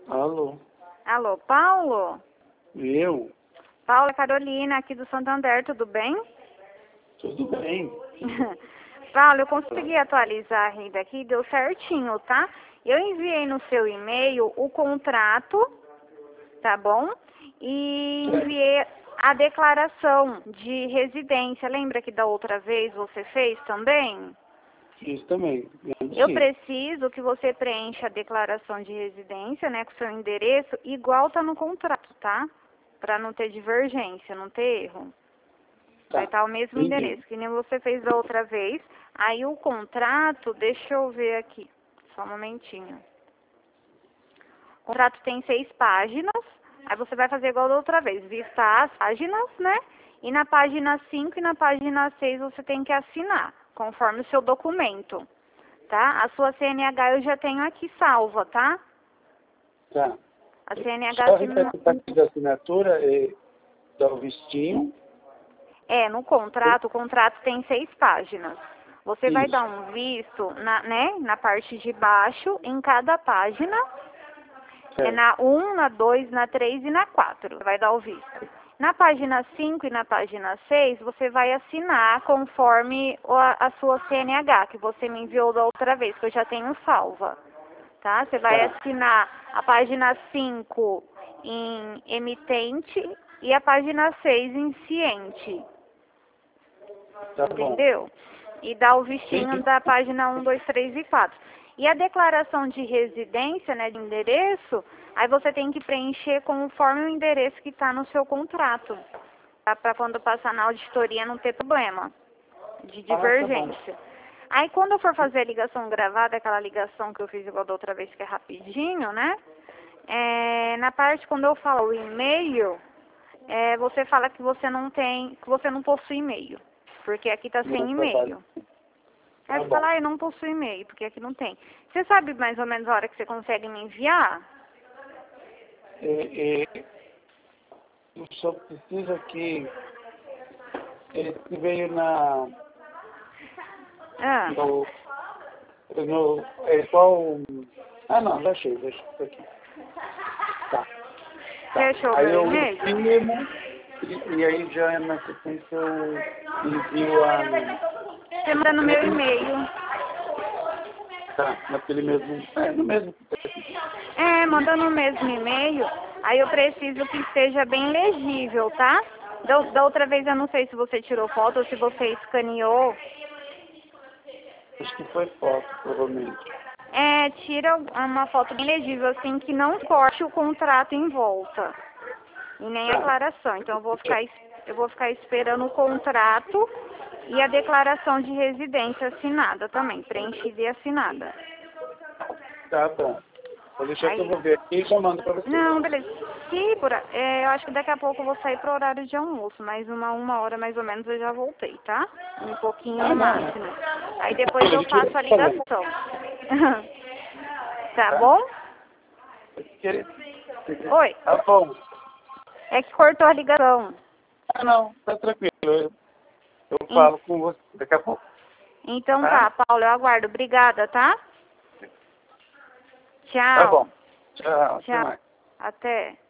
Alô? Alô, Paulo? Eu? Paulo, é Carolina, aqui do Santander, tudo bem? Tudo bem? Paulo, eu consegui atualizar a renda aqui, deu certinho, tá? Eu enviei no seu e-mail o contrato, tá bom? E enviei a declaração de residência. Lembra que da outra vez você fez também? Fiz também. Eu Sim. preciso que você preencha a declaração de residência, né, com seu endereço, igual tá no contrato, tá? Para não ter divergência, não ter erro. Tá. Vai estar o mesmo Entendi. endereço, que nem você fez da outra vez. Aí o contrato, deixa eu ver aqui, só um momentinho. O contrato tem 6 páginas, aí você vai fazer igual da outra vez, vista as páginas, né? E na página 5 e na página 6 você tem que assinar, conforme o seu documento, tá? A sua CNH eu já tenho aqui salva, tá? Tá. A CNH... Só repetir aqui da assinatura e dar o vistinho. no contrato, o contrato tem 6 páginas. Você vai Isso. dar um visto na parte de baixo, em cada página. Certo. É na 1, na 2, na 3 e na 4. Você vai dar o visto. Na página 5 e na página 6, você vai assinar conforme a sua CNH, que você me enviou da outra vez, que eu já tenho salva. Tá? Você vai assinar a página 5 em emitente e a página 6 em ciente. Tá bom. Entendeu? E dá o vistinho Sim. da página 1, 2, 3 e 4. E a declaração de residência, né, de endereço, aí você tem que preencher conforme o endereço que está no seu contrato. Tá? Para quando passar na auditoria não ter problema de divergência. Aí quando eu for fazer a ligação gravada, aquela ligação que eu fiz igual da outra vez, que é rapidinho, né? Na parte quando eu falo o e-mail, você fala que você não tem, que você não possui e-mail. Porque aqui está sem e-mail. Aí você fala, eu não possuo e-mail, porque aqui não tem. Você sabe mais ou menos a hora que você consegue me enviar? Eu só preciso que esse veio na... qual... Ah, não, já achei isso aqui. Tá. Você achou o Aí meu eu e-mail? imprimo e aí já na sequência eu envio a... Você manda no meu e-mail. Tá, naquele mesmo... no mesmo... Manda no mesmo e-mail. Aí eu preciso que esteja bem legível, tá? Da outra vez eu não sei se você tirou foto ou se você escaneou. Acho que foi foto, provavelmente. Tira uma foto bem legível, assim, que não corte o contrato em volta. E nem a declaração. Então eu vou ficar esperando o contrato e a declaração de residência assinada também, preenchida e assinada. Tá bom. Vou deixar que eu vou ver aqui e já mando pra você. Não, beleza. Eu acho que daqui a pouco eu vou sair pro horário de almoço, mas uma hora mais ou menos eu já voltei, tá? Um pouquinho no máximo. Aí depois eu faço a ligação. Tá bom? Oi. Tá bom. É que cortou a ligação. Ah, não, tá tranquilo. Eu falo com você daqui a pouco. Então tá, Paulo, eu aguardo. Obrigada, tá? Tchau. Tá bom. Tchau. Até mais. Até.